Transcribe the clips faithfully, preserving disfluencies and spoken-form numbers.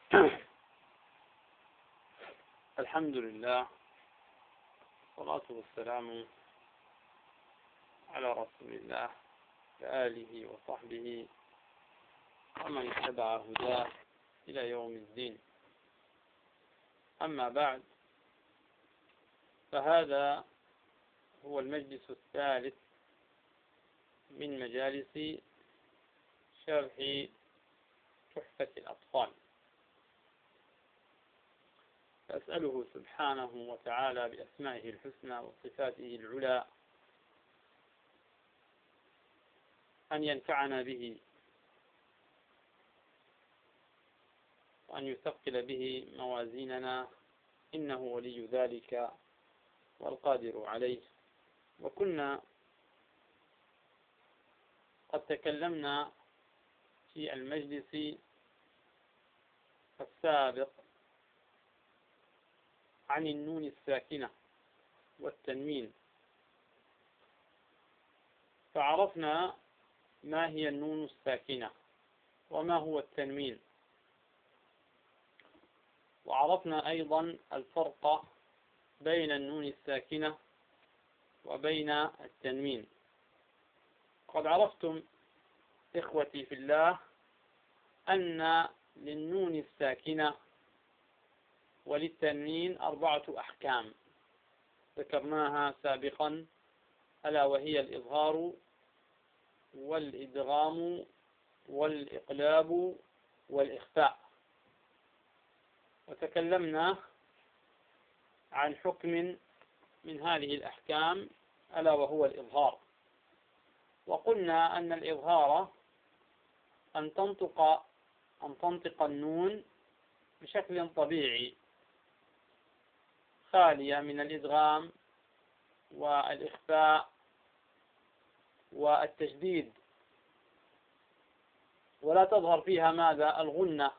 الحمد لله والصلاة والسلام على رسول الله وآله وصحبه ومن اتبع هداه إلى يوم الدين. أما بعد، فهذا هو المجلس الثالث من مجالس شرح تحفة الأطفال. فأسأله سبحانه وتعالى بأسمائه الحسنى وصفاته العلى أن ينفعنا به وأن يثقل به موازيننا، إنه ولي ذلك والقادر عليه. وكنا قد تكلمنا في المجلس السابق عن النون الساكنة والتنوين، فعرفنا ما هي النون الساكنة وما هو التنوين، وعرفنا أيضا الفرق بين النون الساكنة وبين التنوين. قد عرفتم إخوتي في الله أن للنون الساكنة وللتنوين أربعة أحكام ذكرناها سابقا، ألا وهي الإظهار والإدغام والإقلاب والإخفاء. وتكلمنا عن حكم من هذه الأحكام ألا وهو الإظهار، وقلنا أن الإظهار أن تنطق أن تنطق النون بشكل طبيعي خالية من الإدغام والإخفاء والتشديد، ولا تظهر فيها ماذا؟ الغنة.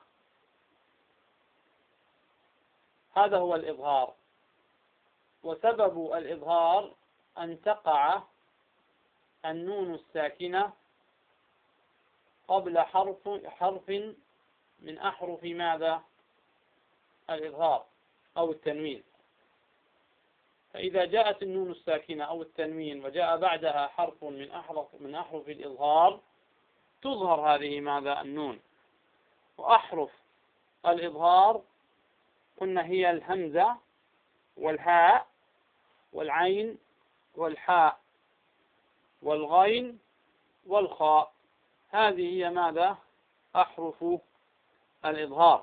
هذا هو الإظهار. وسبب الإظهار أن تقع النون الساكنة قبل حرف حرف من أحرف ماذا؟ الإظهار أو التنوين. فإذا جاءت النون الساكنة أو التنوين وجاء بعدها حرف من أحرف من أحرف الإظهار، تظهر هذه ماذا؟ النون. وأحرف الإظهار قلنا هي الهمزة والهاء والعين والحاء والغين والخاء. هذه هي ماذا؟ أحرف الإظهار.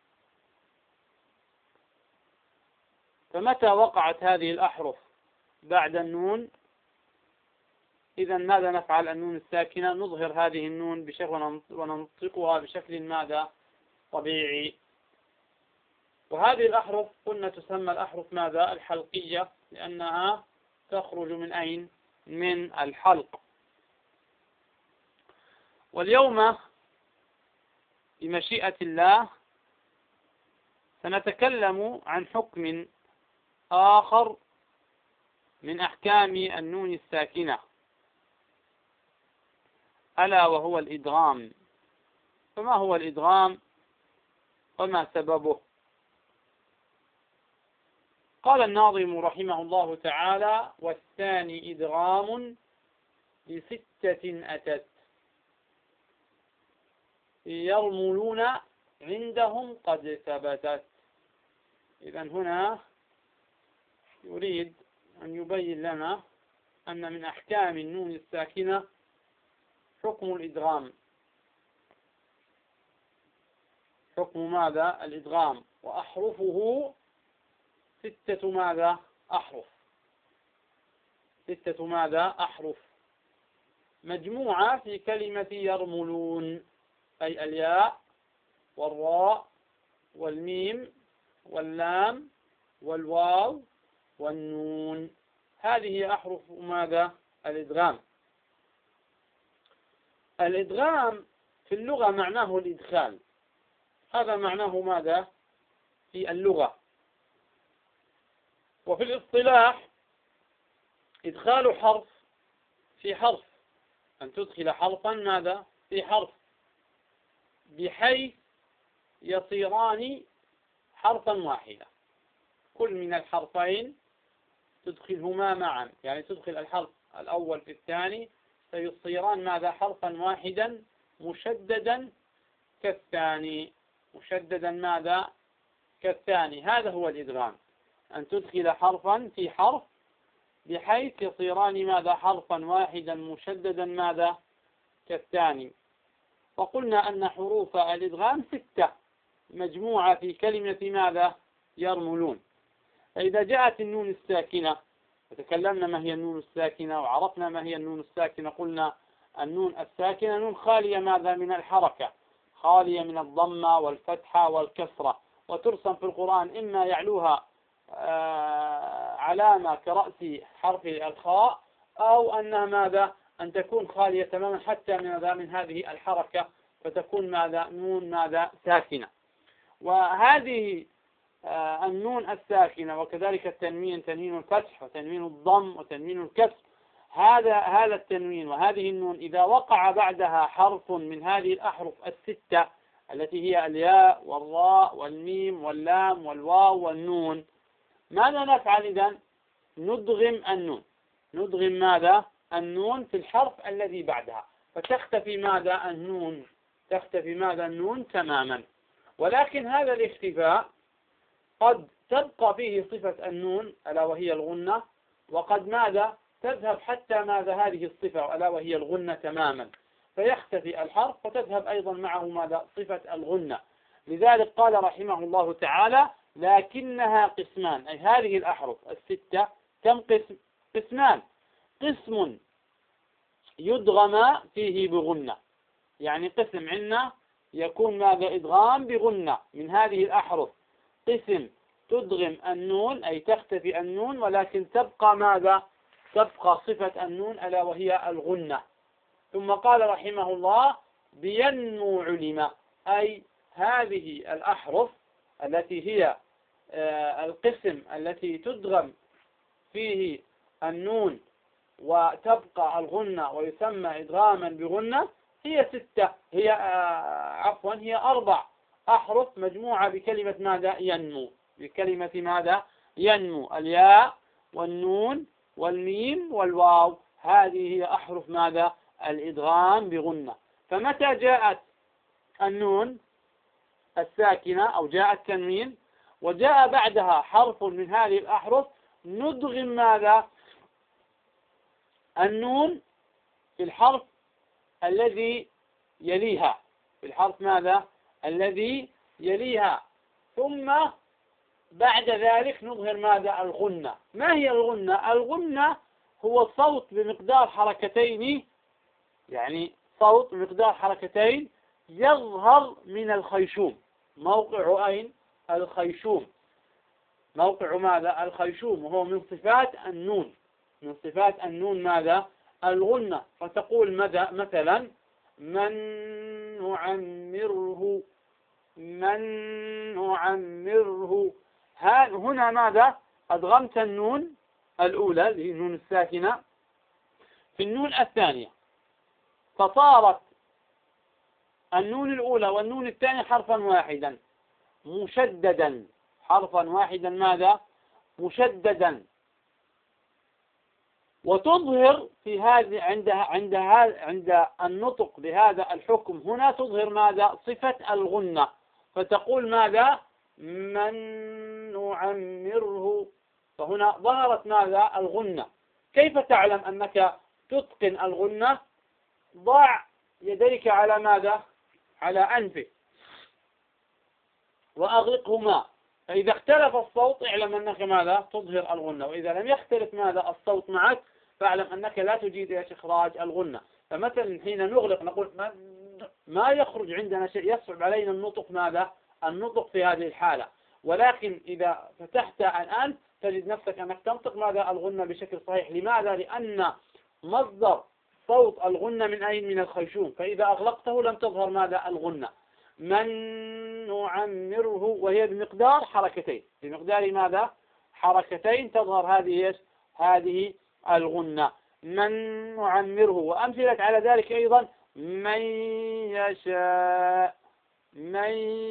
فمتى وقعت هذه الأحرف بعد النون، إذا ماذا نفعل؟ النون الساكنة نظهر هذه النون بشكل وننطقها بشكل ماذا؟ طبيعي. وهذه الأحرف قلنا تسمى الأحرف ماذا؟ الحلقية، لأنها تخرج من أين؟ من الحلق. واليوم بمشيئة الله سنتكلم عن حكم آخر من أحكام النون الساكنة، ألا وهو الإدغام. فما هو الإدغام وما سببه؟ قال الناظم رحمه الله تعالى: والثاني إدغام لستة أتت يرملون عندهم قد ثبتت. إذن هنا يريد أن يبين لنا أن من أحكام النون الساكنة حكم الإدغام. حكم ماذا؟ الإدغام. وأحرفه ستة ماذا؟ أحرف. ستة ماذا؟ أحرف مجموعة في كلمة يرملون، أي الياء والراء والميم واللام والواو والنون. هذه أحرف ماذا؟ الإدغام. الإدغام في اللغة معناه الإدخال. هذا معناه ماذا؟ في اللغة. وفي الاصطلاح إدخال حرف في حرف، أن تدخل حرفا ماذا؟ في حرف، بحيث يصيران حرفا واحدا. كل من الحرفين تدخلهما معا، يعني تدخل الحرف الأول في الثاني فيصيران ماذا؟ حرفا واحدا مشددا كالثاني. مشددا ماذا؟ كالثاني. هذا هو الإدغام، أن تدخل حرفا في حرف بحيث يصيران ماذا؟ حرفا واحدا مشددا ماذا؟ كالثاني. وقلنا أن حروف الإدغام ستة مجموعة في كلمة ماذا؟ يرملون. فإذا جاءت النون الساكنة، وتكلمنا ما هي النون الساكنة وعرفنا ما هي النون الساكنة، قلنا النون الساكنة نون خالية ماذا؟ من الحركة، خالية من الضمة والفتحة والكسرة، وترسم في القرآن إما يعلوها علامة كرأس حرف الخاء، أو أنها ماذا؟ أن تكون خالية تماما حتى من ماذا؟ من هذه الحركة، فتكون ماذا؟ نون ماذا؟ ساكنة. وهذه النون الساكنة وكذلك التنوين، تنوين الفتح وتنوين الضم وتنوين الكسر، هذا هذا التنوين وهذه النون إذا وقع بعدها حرف من هذه الأحرف الستة التي هي الياء والراء والميم واللام والواو والنون، ماذا نفعل إذن؟ ندغم النون. ندغم ماذا؟ النون في الحرف الذي بعدها، فتختفي ماذا؟ النون. تختفي ماذا؟ النون تماما. ولكن هذا الاختفاء قد تبقى فيه صفة النون ألا وهي الغنة، وقد ماذا؟ تذهب حتى ماذا؟ هذه الصفة ألا وهي الغنة تماما، فيختفي الحرف فتذهب أيضا معه ماذا؟ صفة الغنة. لذلك قال رحمه الله تعالى: لكنها قسمان، أي هذه الأحرف الستة كم قسم؟ قسمان. قسم يدغم فيه بغنة، يعني قسم عندنا يكون ماذا؟ إدغام بغنة من هذه الأحرف. قسم تدغم النون أي تختفي النون، ولكن تبقى ماذا؟ تبقى صفة النون ألا وهي الغنة. ثم قال رحمه الله: بينمو علم، أي هذه الأحرف التي هي القسم التي تدغم فيه النون وتبقى الغنة ويسمى إدغاما بغنة هي ستة، هي عفوا هي أربع أحرف مجموعة بكلمة ماذا؟ ينمو. بكلمة ماذا؟ ينمو. الياء والنون والميم والواو، هذه هي أحرف ماذا؟ الإدغام بغنة. فمتى جاءت النون الساكنة أو جاء التنوين وجاء بعدها حرف من هذه الأحرف، ندغم ماذا؟ النون في الحرف الذي يليها، في الحرف ماذا؟ الذي يليها. ثم بعد ذلك نظهر ماذا؟ الغنة. ما هي الغنة؟ الغنة هو صوت بمقدار حركتين، يعني صوت بمقدار حركتين يظهر من الخيشوم. موقع أين؟ الخيشوم. موقع ماذا؟ الخيشوم، وهو من صفات النون. من صفات النون ماذا؟ الغنة. فتقول ماذا؟ مثلا: من نعمره، من نعمره. هنا ماذا؟ أدغمت النون الأولى اللي هي النون الساكنة في النون الثانية، فصارت النون الأولى والنون الثانية حرفا واحدا مشددا. حرفا واحدا ماذا؟ مشددا. وتظهر في هذه عند عند عند النطق بهذا الحكم هنا تظهر ماذا؟ صفة الغنة. فتقول ماذا؟ من نعمره. فهنا ظهرت ماذا؟ الغنة. كيف تعلم أنك تتقن الغنة؟ ضع يديك على ماذا؟ على أنفك وأغلقهما، فإذا اختلف الصوت اعلم أنك ماذا؟ تظهر الغنة. وإذا لم يختلف ماذا؟ الصوت معك فاعلم أنك لا تجيد إخراج الغنة. فمثلا حين نغلق نقول ما, ما يخرج عندنا شيء، يصعب علينا النطق ماذا؟ النطق في هذه الحالة. ولكن إذا فتحت الآن تجد نفسك أنك تنطق ماذا؟ الغنة بشكل صحيح. لماذا؟ لأن مصدر صوت الغنة من أين؟ من الخيشوم. فإذا أغلقته لم تظهر ماذا؟ الغنة. من نعمره، وهي بمقدار حركتين، بمقدار ماذا؟ حركتين تظهر هذه هذه الغنة. من نعمره. وأمثلة على ذلك أيضا: من يشاء. من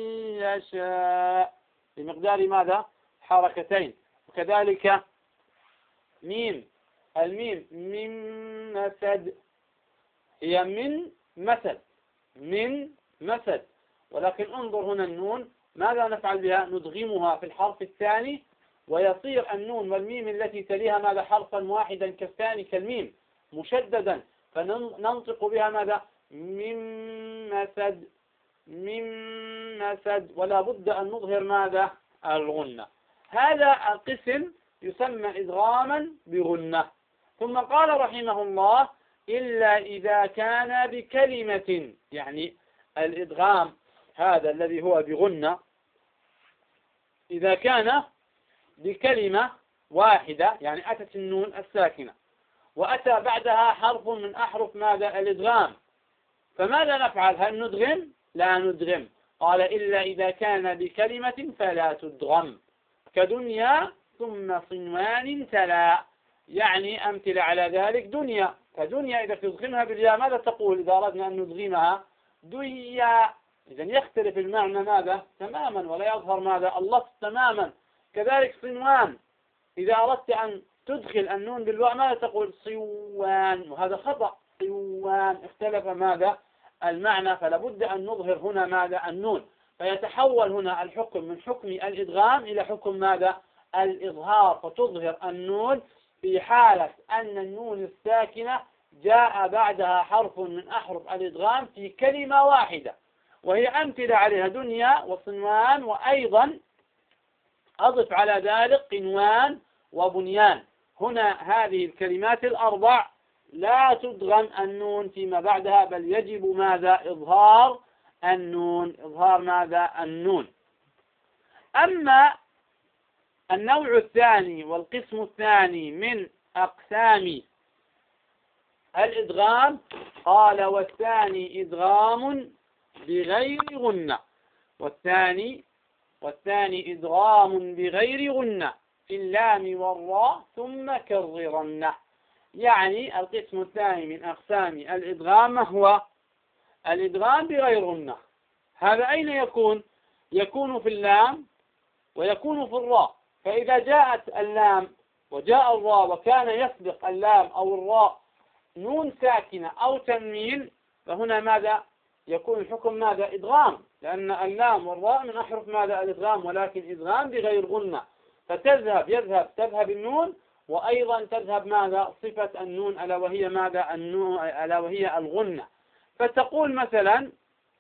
يشاء بمقدار ماذا؟ حركتين. وكذلك ميم، الميم من مسد، هي من مسد، من مسد، ولكن انظر هنا النون ماذا نفعل بها؟ ندغمها في الحرف الثاني ويصير النون والميم التي تليها ماذا؟ حرفا واحدا كالثاني كالميم مشددا، فننطق بها ماذا؟ من مسد، من مسد، ولا بد أن نظهر ماذا؟ الغنة. هذا القسم يسمى إدغاما بغنة. ثم قال رحمه الله إلا إذا كان بكلمة، يعني الإدغام هذا الذي هو بغنة إذا كان بكلمة واحدة، يعني أتت النون الساكنة وأتى بعدها حرف من أحرف ماذا؟ الإدغام، فماذا نفعل؟ هل ندغم؟ لا ندغم. قال إلا إذا كان بكلمة فلا تدغم، كدنيا ثم صنوان تلا، يعني أمثلة على ذلك دنيا، فدنيا إذا تدغمها بالياء ماذا تقول إذا أردنا أن ندغمها؟ دنيا. إذن يختلف المعنى ماذا؟ تماما، ولا يظهر ماذا؟ اللفظ تماما. كذلك صنوان إذا أردت أن تدخل النون بالواء ماذا تقول؟ صوان، وهذا خطأ، صوان، اختلف ماذا؟ المعنى، فلا بد أن نظهر هنا ماذا؟ النون، فيتحول هنا الحكم من حكم الإدغام إلى حكم ماذا؟ الإظهار، فتظهر النون في حالة أن النون الساكنة جاء بعدها حرف من أحرف الإدغام في كلمة واحدة، وهي أمثلة عليها دنيا وصنوان، وأيضا أضف على ذلك قنوان وبنيان. هنا هذه الكلمات الأربع لا تدغم النون فيما بعدها، بل يجب ماذا؟ إظهار النون، إظهار ماذا؟ النون. أما النوع الثاني والقسم الثاني من أقسام الإدغام، قال والثاني إدغام بغير غنة، والثاني والثاني إدغام بغير غنة في اللام والراء ثم كررنه. يعني القسم الثاني من أقسام الإدغام هو الإدغام بغير غنة. هذا أين يكون؟ يكون في اللام ويكون في الراء. فإذا جاءت اللام وجاء الراء وكان يسبق اللام أو الراء نون ساكنة أو تنوين، فهنا ماذا؟ يكون الحكم ماذا؟ إدغام، لأن اللام والراء من أحرف ماذا؟ الإدغام، ولكن إدغام بغير غنة، فتذهب يذهب تذهب النون، وأيضا تذهب ماذا؟ صفة النون، ألا وهي ماذا؟ النون، ألا وهي الغنة. فتقول مثلا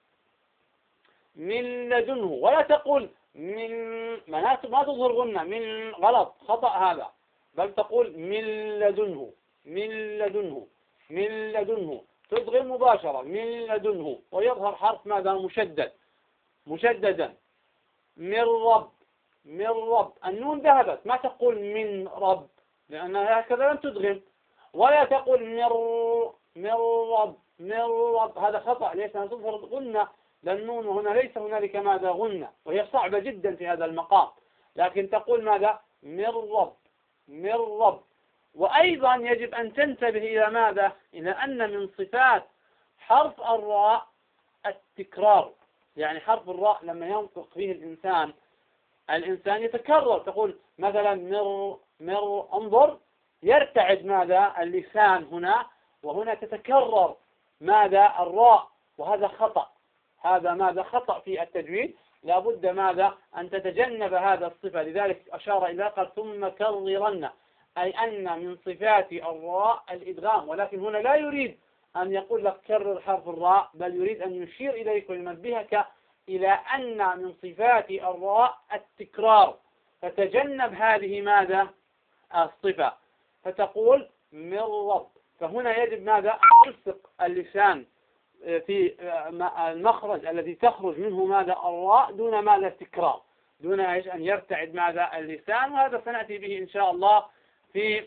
من لدنه، ولا تقول من، ما تظهر غنة، من، غلط، خطأ هذا، بل تقول من لدنه، من لدنه، من لدنه، تدغم مباشرة من لدنه، ويظهر حرف ماذا؟ مشدد، مشددا. من رب، من رب، النون ذهبت، ما تقول من رب لأنها هكذا لم تدغم، ولا تقول من من رب، من رب، هذا خطأ. ليس أن تظهر غنة، لأن النون هنا ليس هنالك ماذا؟ غنة، وهي صعبة جدا في هذا المقام، لكن تقول ماذا؟ من رب، من رب. وأيضا يجب أن تنتبه إلى ماذا؟ إلى أن من صفات حرف الراء التكرار، يعني حرف الراء لما ينطق فيه الإنسان الإنسان يتكرر، تقول مثلا مر، مر، انظر، يرتعد ماذا؟ اللسان هنا، وهنا تتكرر ماذا؟ الراء، وهذا خطأ، هذا ماذا؟ خطأ في التجويد، لابد ماذا؟ أن تتجنب هذا الصفة. لذلك أشار إلى قال ثم كررن، أي أن من صفات الراء الإدغام، ولكن هنا لا يريد أن يقول لك كرر حرف الراء، بل يريد أن يشير إليك وينبهك إلى أن من صفات الراء التكرار، فتجنب هذه ماذا؟ الصفة، فتقول من رب. فهنا يجب ماذا؟ أن تلصق اللسان في المخرج الذي تخرج منه ماذا؟ الراء، دون ماذا؟ تكرار، دون أن يرتعد ماذا؟ اللسان. وهذا سنأتي به إن شاء الله في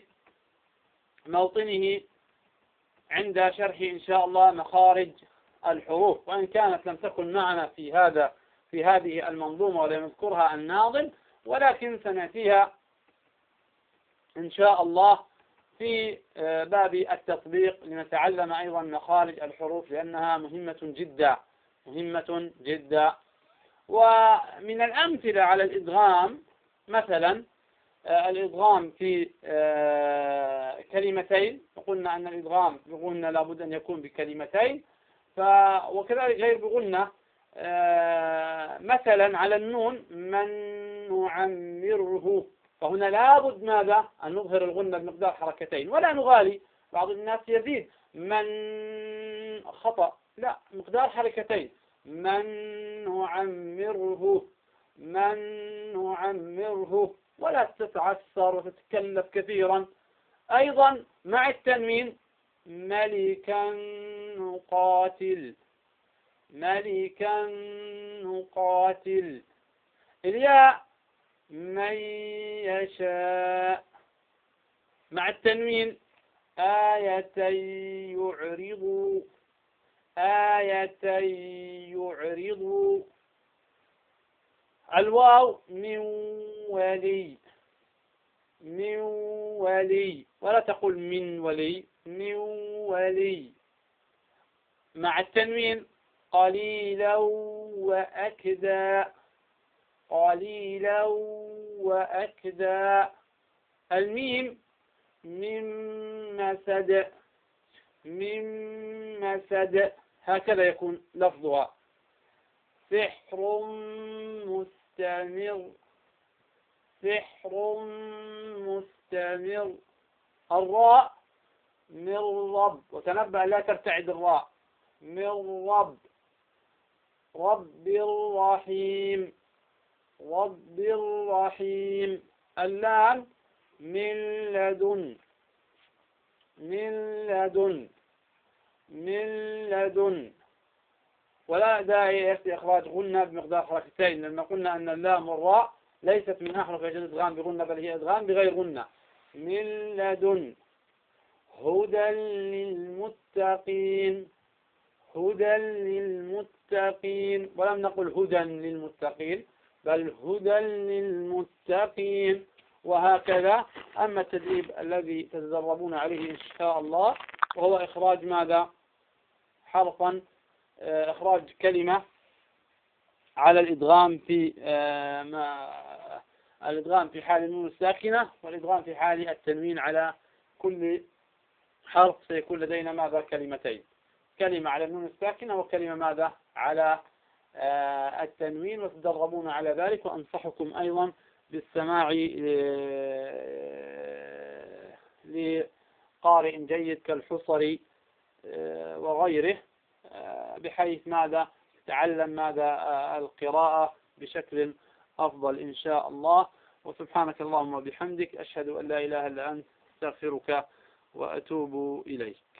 موطنه عند شرح إن شاء الله مخارج الحروف، وإن كانت لم تكن معنا في هذا في هذه المنظومة ولم يذكرها الناظم، ولكن سنأتيها إن شاء الله في باب التطبيق لنتعلم أيضا مخارج الحروف، لأنها مهمة جدا، مهمة جدا. ومن الأمثلة على الإدغام مثلا الإدغام في كلمتين، وقلنا أن الإدغام بغنة لابد أن يكون بكلمتين، ف وكذلك غير بغنة مثلا على النون من نعمره، فهنا لابد ماذا؟ أن نظهر الغنة بمقدار حركتين ولا نغالي. بعض الناس يزيد من خطأ، لا، مقدار حركتين، من نعمره من نعمره، ولا تتعسر وتتكلف كثيرا. أيضا مع التنوين ملكا نقاتل ملكا نقاتل. الياء من يشاء مع التنوين آية يعرض آية يعرض. الواو من ولي من ولي، ولا تقول من ولي من ولي. مع التنوين قليلا وأكدا قليلا وأكدا. الميم من مسد من مسد، هكذا يكون لفظها. سحر مستمر سحر مستمر. الراء من رب، وتنبه لا ترتعد الراء، من رب رب الرحيم رب الرحيم. اللام من لدن من لدن من لدن. ولا داعي لإخراج غنة بمقدار حركتين، لأن قلنا أن اللام والراء ليست من أحرف يجوز إدغام بغنة، بل هي إدغام بغير غنة. من لدن. هدى للمتقين هدى للمتقين، ولم نقل هدى للمتقين بل هدى للمتقين، وهكذا. أما التدريب الذي تتدربون عليه إن شاء الله وهو إخراج ماذا؟ حرفا، إخراج كلمة على الإدغام في ما الإدغام في حال النون الساكنة، والإدغام في حال التنوين. على كل حرف سيكون لدينا ماذا؟ كلمتين، كلمة على النون الساكنة وكلمة ماذا؟ على التنوين، وتدربون على ذلك. وأنصحكم أيضا بالسماع لقارئ جيد كالحصري وغيره، بحيث ماذا؟ تعلم ماذا؟ القراءة بشكل أفضل إن شاء الله. وسبحانك اللهم وبحمدك، أشهد أن لا إله إلا أنت، أستغفرك وأتوب إليك.